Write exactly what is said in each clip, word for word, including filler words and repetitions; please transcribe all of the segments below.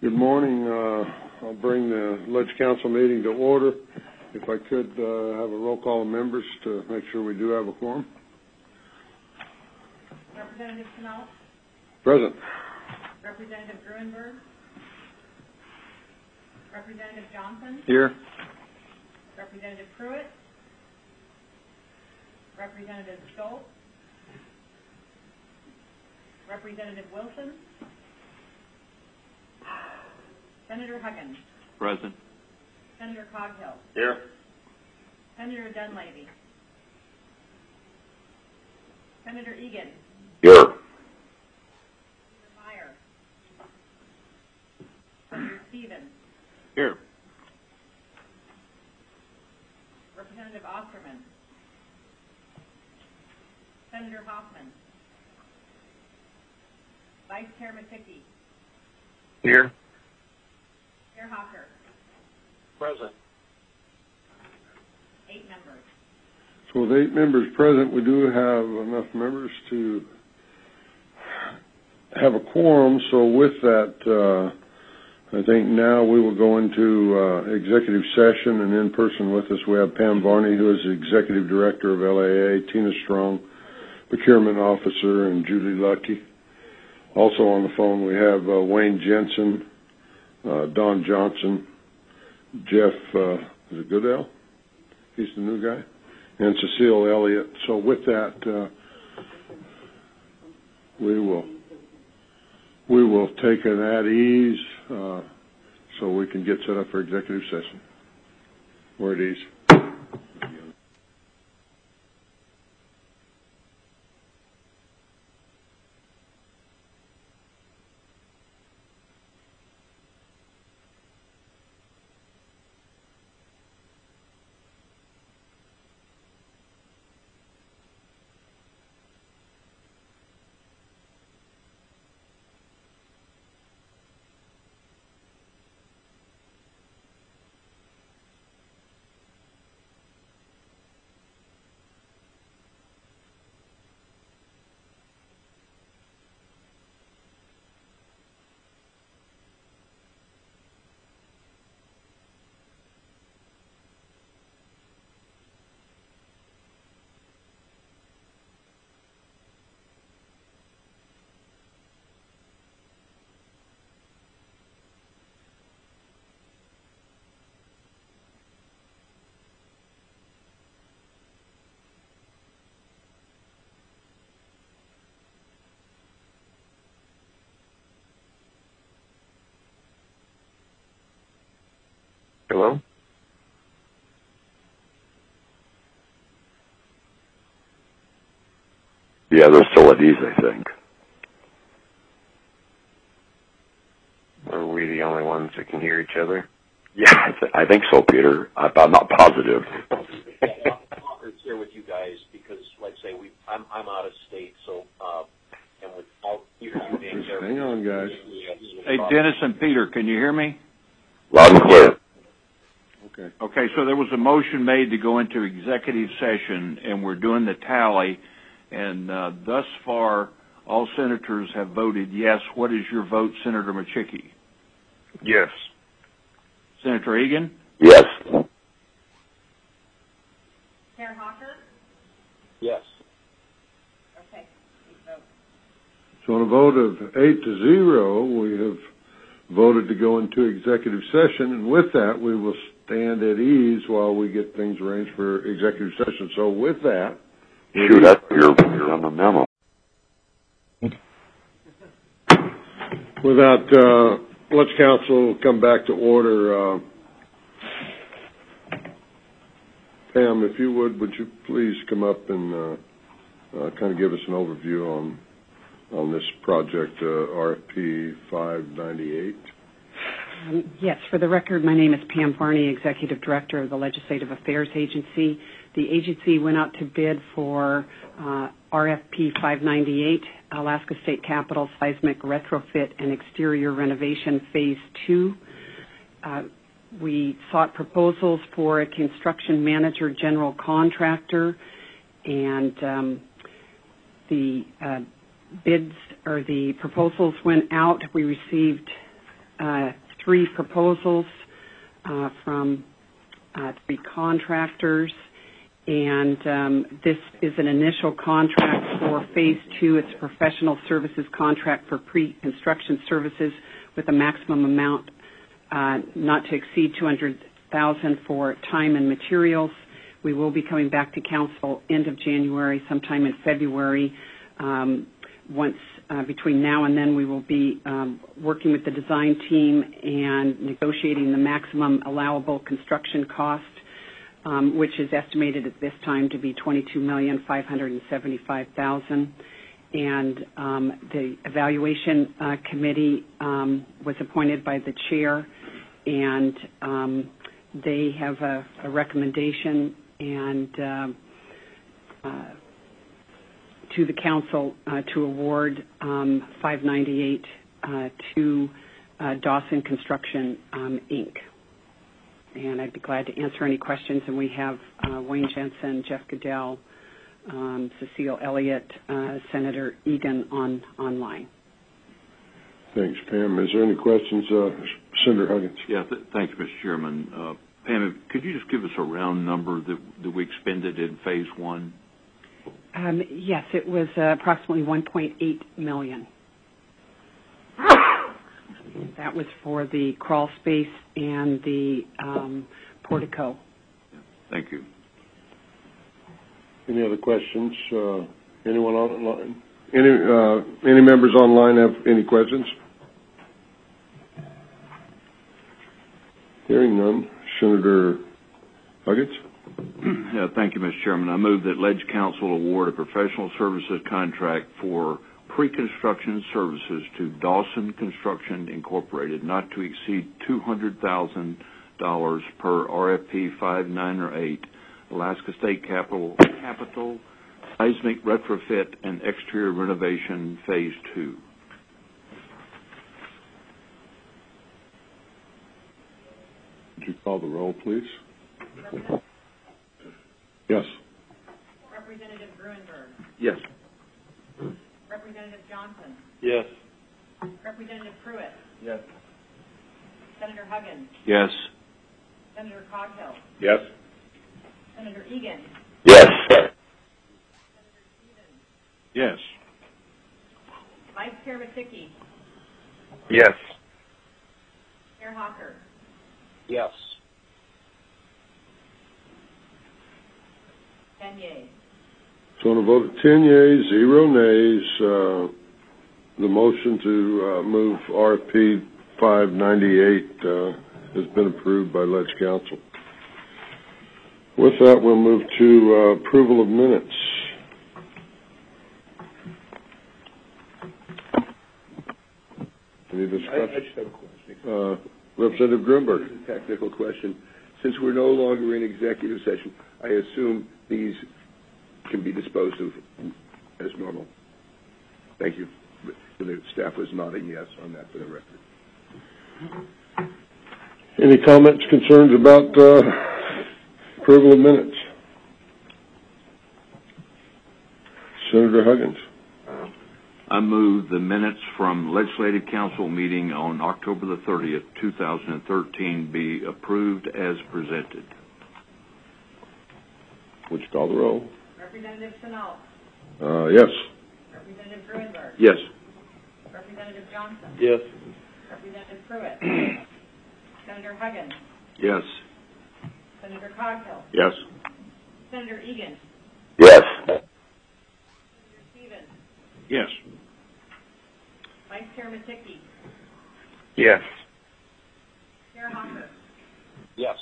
Good morning. Uh, I'll bring the Ledge Council meeting to order. If I could uh, have a roll call of members to make sure we do have a quorum. Representative Chenault. Present. Representative Gruenberg. Representative Johnson. Here. Representative Pruitt. Representative Stoltz. Representative Wilson. Senator Huggins. Present. Senator Coghill. Here. Senator Dunleavy. Senator Egan. Here. Senator Meyer. Senator Stevens. Here. Representative Osterman. Senator Hoffman. Vice Chair Maticki. Here. Chair Hawker. Present. Eight members. So with eight members present, we do have enough members to have a quorum. So with that, uh, I think now we will go into uh, executive session, and in person with us we have Pam Varney, who is the Executive Director of L A A, Tina Strong, Procurement Officer, and Julie Lucky. Also on the phone we have uh, Wayne Jensen, uh, Don Johnson, Jeff, uh, is it Goodell? He's the new guy. And Cecile Elliott. So with that, uh, we will we will take it at ease uh, so we can get set up for executive session. We're at ease. Hello? Yeah, they're still at ease, I think. Are we the only ones that can hear each other? Yeah, I, th- I think so, Peter. I, I'm not positive. It's here with you guys because, like I say, we I'm I'm out of state, so uh, and with all you being there. Hang on, guys. Hey, Dennis and Peter, can you hear me? Loud and clear. Okay. Okay, so there was a motion made to go into executive session, and we're doing the tally, and uh, thus far, all senators have voted yes. What is your vote, Senator Maticki? Yes. Senator Egan? Yes. Chair Hawker? Yes. Okay, eight votes. So on a vote of eight to zero, we have voted to go into executive session, and with that, we will stand at ease while we get things arranged for executive session. So with that, Shoot, that's you're, you're on the memo. with that, uh, let's council come back to order. Uh, Pam, if you would, would you please come up and uh, uh, kind of give us an overview on on this project, uh, R F P five ninety-eight? Um, yes, for the record, my name is Pam Varney, Executive Director of the Legislative Affairs Agency. The agency went out to bid for uh, R F P five ninety-eight, Alaska State Capitol Seismic Retrofit and Exterior Renovation Phase two. Uh, we sought proposals for a construction manager general contractor, and um, the uh, bids or the proposals went out. We received uh, three proposals uh, from uh, three contractors, and um, this is an initial contract for Phase two. It's a professional services contract for pre-construction services with a maximum amount uh, not to exceed two hundred thousand dollars for time and materials. We will be coming back to council end of January, sometime in February. Um, once uh, between now and then, we will be um, working with the design team and negotiating the maximum allowable construction cost, um, which is estimated at this time to be twenty-two million five hundred seventy-five thousand dollars. And um, the evaluation uh, committee um, was appointed by the chair, and um, they have a, a recommendation and uh, uh, to the council uh, to award um, five ninety-eight uh, to uh, Dawson Construction um, Incorporated. And I'd be glad to answer any questions. And we have uh, Wayne Jensen, Jeff Goodell, um, Cecile Elliott, uh, Senator Egan on online. Thanks, Pam. Is there any questions? Uh, Senator Huggins. Yeah, th- thanks, Mister Chairman. Uh, Pam, could you just give us a round number that, that we expended in Phase one? Um, yes, it was uh, approximately one point eight million dollars. That was for the crawl space and the um, portico. Thank you. Any other questions? Uh, anyone online? Any uh, any members online have any questions? Hearing none. Senator Huggins? Yeah, thank you, Mister Chairman. I move that Ledge Council award a professional services contract for pre-construction services to Dawson Construction Incorporated, not to exceed two hundred thousand dollars per R F P five ninety-eight, Alaska State Capital, Capital Seismic Retrofit and Exterior Renovation Phase two. Would you call the roll, please? Yes. Representative Gruenberg. Yes. Representative Johnson. Yes. Representative Pruitt. Yes. Senator Huggins. Yes. Senator Coghill. Yes. Senator Egan. Yes. Senator Stevens. Yes. Vice Chair Maticki. Yes. Chair Hawker. Yes. Ten yeas. So on a vote of ten yeas, zero nays, uh, the motion to uh, move R F P five ninety-eight uh, has been approved by Ledge Council. With that, we'll move to uh, approval of minutes. Any discussion? I, I just have a question. Uh, Representative Gruenberg. This is a technical question. Since we're no longer in executive session, I assume these can be disposed of as normal. Thank you. The staff was nodding yes on that for the record. Any comments, concerns about uh, approval of minutes? Senator Huggins. I move the minutes from Legislative Council meeting on October the thirtieth, two thousand thirteen be approved as presented. Would you call the roll? Representative Chenault. Uh, yes. Representative Gruenberg. Yes. Representative Johnson. Yes. Representative Pruitt. Senator Huggins. Yes. Senator Coghill. Yes. Senator Egan. Yes. Senator Stevens. Yes. Vice Chair Maticki. Yes. Chair Hawker. Yes.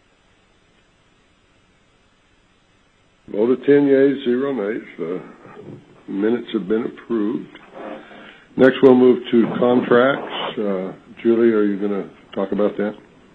Vote of ten yeas, zero nays. The minutes have been approved. Next, we'll move to contracts. Uh, Julie, are you going to talk about that?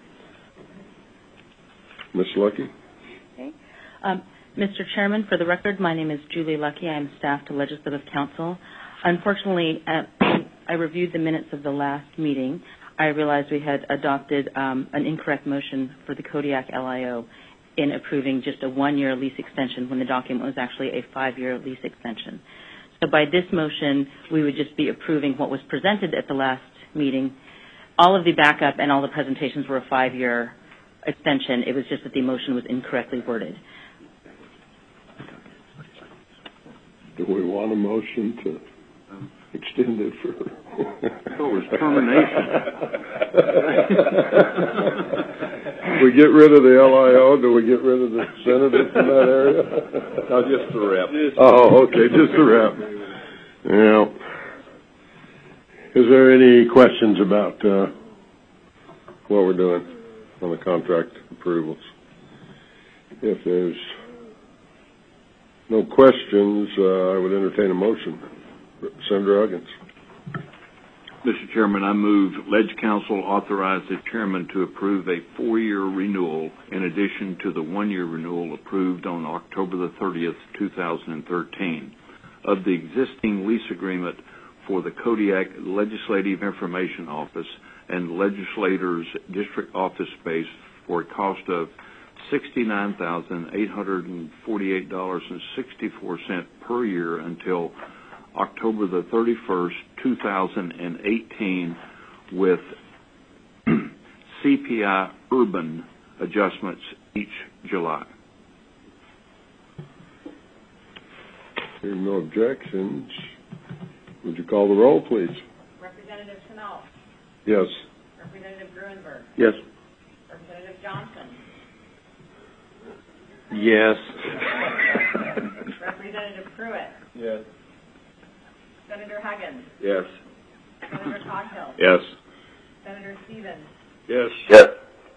Miz Lucky? Okay. Um, Mister Chairman, for the record, my name is Julie Lucky. I am staff to Legislative Council. Unfortunately, uh, I reviewed the minutes of the last meeting. I realized we had adopted um, an incorrect motion for the Kodiak L I O in approving just a one-year lease extension when the document was actually a five-year lease extension. So by this motion, we would just be approving what was presented at the last meeting all of the backup and all the presentations were a five-year extension. It was just that the motion was incorrectly worded. Do we want a motion to extend it for? Oh, it was termination. We get rid of the L I O. Do we get rid of the senator from that area? No, just the rep. Oh, okay, just the rep. Yeah. Is there any questions about uh, what we're doing on the contract approvals? If there's no questions, uh, I would entertain a motion. Senator Huggins. Mister Chairman, I move Ledge Council authorize the chairman to approve a four-year renewal in addition to the one-year renewal approved on October the thirtieth, two thousand thirteen of the existing lease agreement for the Kodiak Legislative Information Office and Legislators District Office Space for a cost of sixty-nine thousand eight hundred forty-eight dollars and sixty-four cents per year until October the thirty-first, two thousand eighteen, with C P I urban adjustments each July. Hearing no objections, would you call the roll, please? Representative Chanel. Yes. Representative Gruenberg. Yes. Representative Johnson. Yes. Representative Pruitt. Yes. Senator Huggins. Yes. Senator Coghill. Yes. Senator Stevens. Yes. Yes.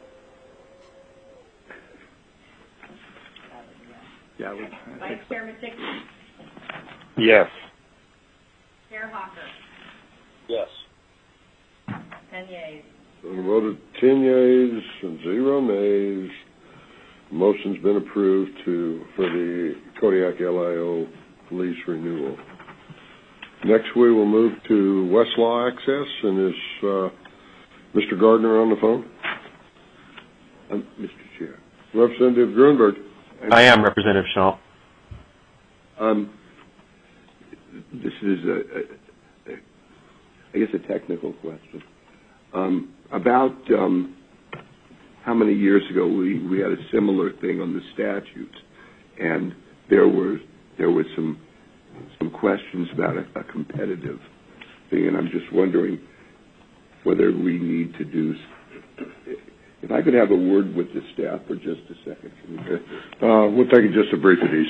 Yeah. we- Vice Chair Maticki. Yes. Chair Hawker. Yes. Ten yeas. So the vote of ten yeas and zero nays. Motion's been approved to for the Kodiak L I O lease renewal. Next, we will move to Westlaw Access, and is uh, Mister Gardner on the phone? Um, Mister Chair. Representative Gruenberg. I am Representative Schnapp. Um, this is, a, a, a, I guess, a technical question. Um, about um, how many years ago we, we had a similar thing on the statutes, and there were there was some some questions about a, a competitive thing, and I'm just wondering whether we need to do. If I could have a word with the staff for just a second. Uh, we'll take just a brief at ease.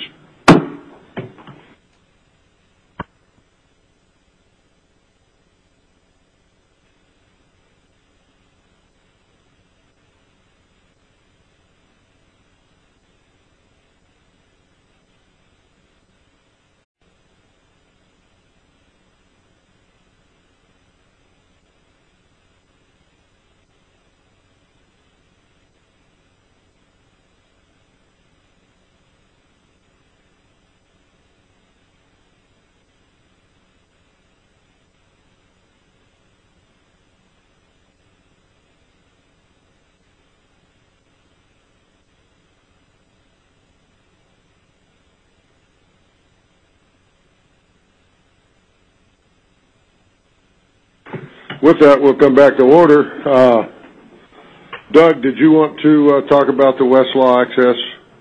With that, we'll come back to order. Uh, Doug, did you want to uh, talk about the Westlaw Access?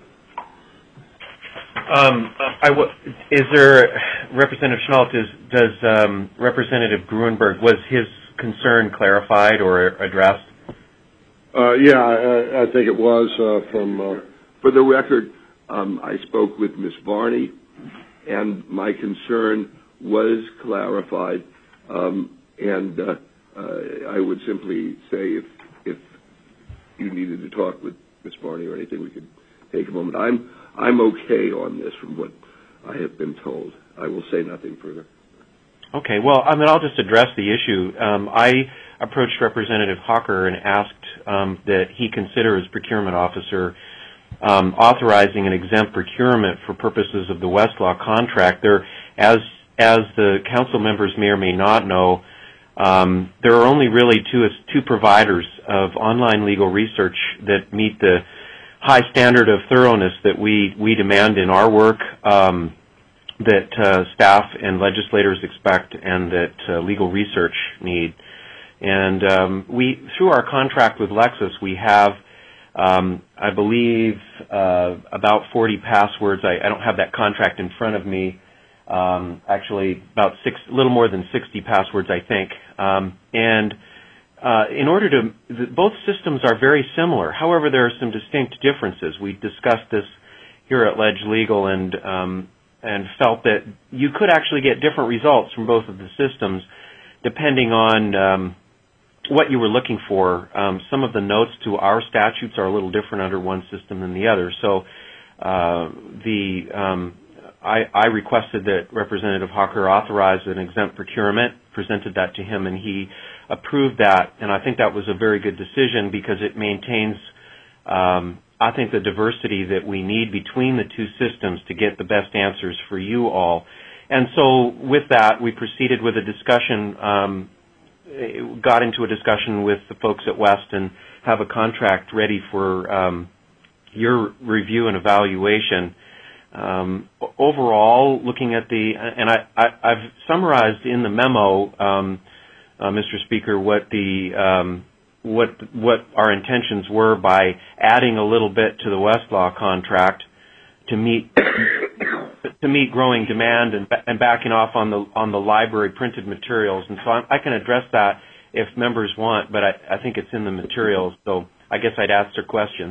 Um, I w- is there, Representative Schnapp, does, does um, Representative Gruenberg, was his concern clarified or addressed? Uh, yeah, I, I think it was uh, from... Uh, For the record, um, I spoke with Miz Varney, and my concern was clarified, um, and uh, uh, I would simply say if if you needed to talk with Miz Varney or anything, we could take a moment. I'm I'm okay on this from what I have been told. I will say nothing further. Okay, well, I mean, I'll just address the issue. Um, I approached Representative Hawker and asked um, that he consider as procurement officer um, authorizing an exempt procurement for purposes of the Westlaw contract. There, as as the council members may or may not know, um, there are only really two two providers of online legal research that meet the high standard of thoroughness that we we demand in our work. Um, that uh, staff and legislators expect and that uh, legal research need. And um, we, through our contract with Lexus, we have, um, I believe, uh, about forty passwords. I, I don't have that contract in front of me. Um, actually, about six, a little more than sixty passwords, I think. Um, and uh, in order to, the, both systems are very similar. However, there are some distinct differences. We discussed this here at Ledge Legal, and um, and felt that you could actually get different results from both of the systems, depending on um, what you were looking for. Um, some of the notes to our statutes are a little different under one system than the other. So uh, the um, I, I requested that Representative Hawker authorize an exempt procurement, presented that to him, and he approved that. And I think that was a very good decision because it maintains, um, I think, the diversity that we need between the two systems to get the best answers for you all. And so with that, we proceeded with a discussion, um, got into a discussion with the folks at West and have a contract ready for um, your review and evaluation. Um, overall, looking at the, and I, I, I've summarized in the memo, um, uh, Mister Speaker, what the um, what what our intentions were by adding a little bit to the Westlaw contract to meet to meet growing demand and, and backing off on the on the library printed materials. And so I, I can address that if members want, but I, I think it's in the materials. So I guess I'd ask their questions.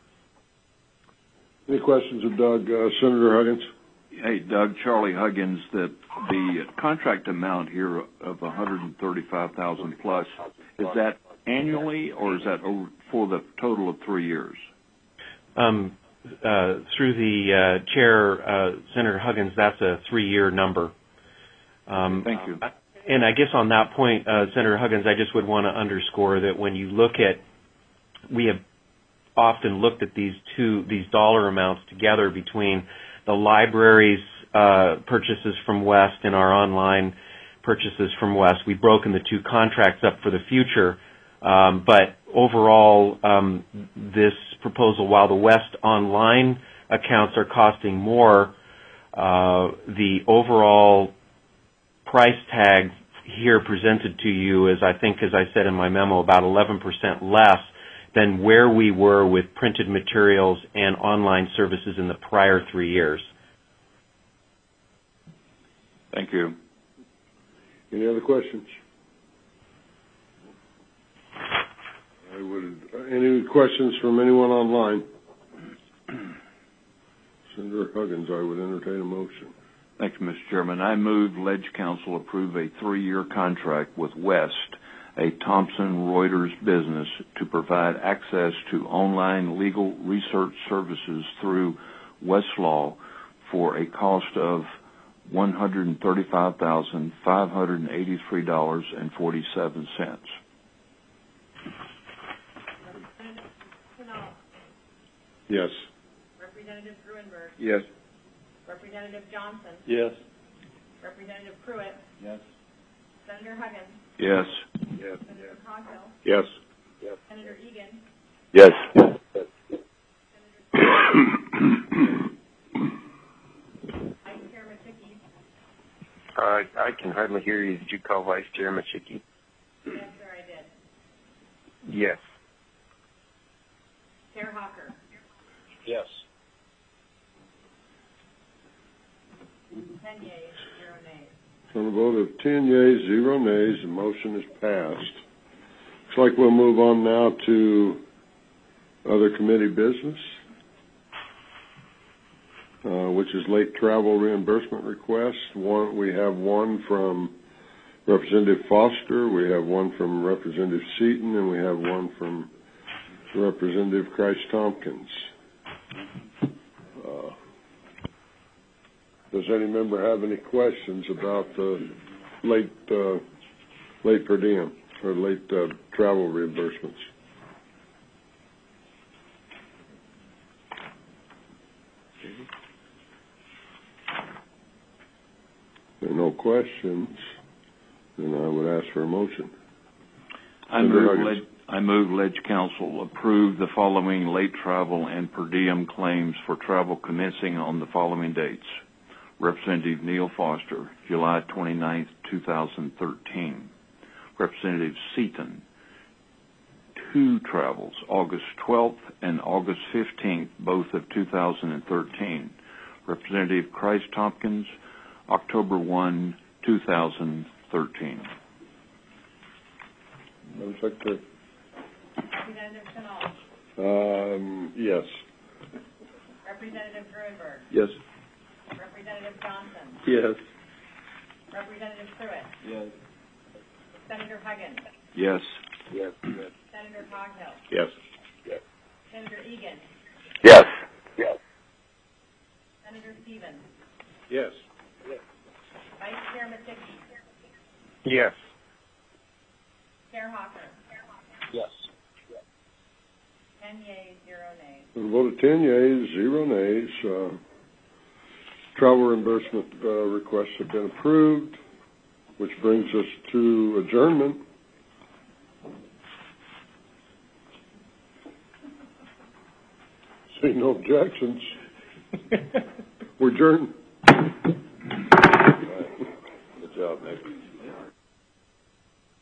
Any questions of Doug? Uh, Senator Huggins? Hey, Doug, Charlie Huggins, that the contract amount here of one hundred thirty-five thousand dollars plus, is that annually or is that over for the total of three years? Um, uh, through the uh, chair, uh, Senator Huggins, that's a three-year number. Um, Thank you. And I guess on that point, uh, Senator Huggins, I just would want to underscore that when you look at, we have often looked at these two, these dollar amounts together between the library's uh, purchases from West and our online purchases from West. We've broken the two contracts up for the future, um, but overall, um, this proposal, while the West online accounts are costing more, uh, the overall price tag here presented to you is, I think, as I said in my memo, about eleven percent less than where we were with printed materials and online services in the prior three years. Thank you. Any other questions? I would. Any questions from anyone online? Senator Huggins, I would entertain a motion. Thank you, Mister Chairman. I move Ledge Council approve a three-year contract with West, a Thomson Reuters business, to provide access to online legal research services through Westlaw for a cost of one hundred thirty-five thousand five hundred eighty-three dollars and forty-seven cents. Representative Pinal. Yes. Representative Gruenberg. Yes. Representative Johnson. Yes. Representative Pruitt. Yes. Senator Huggins. Yes. Yes. Senator Coghill. Yes. Senator Egan. Yes. Vice Chair Maticki. Uh, I can hardly hear you. Did you call Vice Chair Machicky? Yes, sir, I did. Yes. Chair Hawker. Yes. Ten yeas, zero nays. On a vote of ten yeas, zero nays, the motion is passed. Looks like we'll move on now to other committee business, uh, which is late travel reimbursement request. One, we have one from Representative Foster, we have one from Representative Seaton, and we have one from Representative Christ-Tompkins. Uh, does any member have any questions about the late uh, late per diem or late uh, travel reimbursements? If there are no questions, then I would ask for a motion. I move, Ledge, I move Ledge Council approve the following late travel and per diem claims for travel commencing on the following dates. Representative Neil Foster, July twenty-ninth, two thousand thirteen. Representative Seaton. Two travels, August twelfth and August fifteenth, both of two thousand thirteen. Representative Christ Tompkins, October first, two thousand thirteen. Madam Secretary. Representative Canal. Um, yes. Representative Grunberg. Yes. Representative Johnson. Yes. Representative Pruitt. Yes. Senator Huggins. Yes. Yes. Yes. Senator Coghill. Yes. Yes. Senator Egan. Yes. Yes. Senator Stevens. Yes. Vice Chair Maticki. Yes. Chair Hawker. Yes. Ten yeas, zero nays. With a vote of ten yeas, zero nays, uh, travel reimbursement uh, requests have been approved, which brings us to adjournment. See no objections. We're adjourned. Good job, Nick.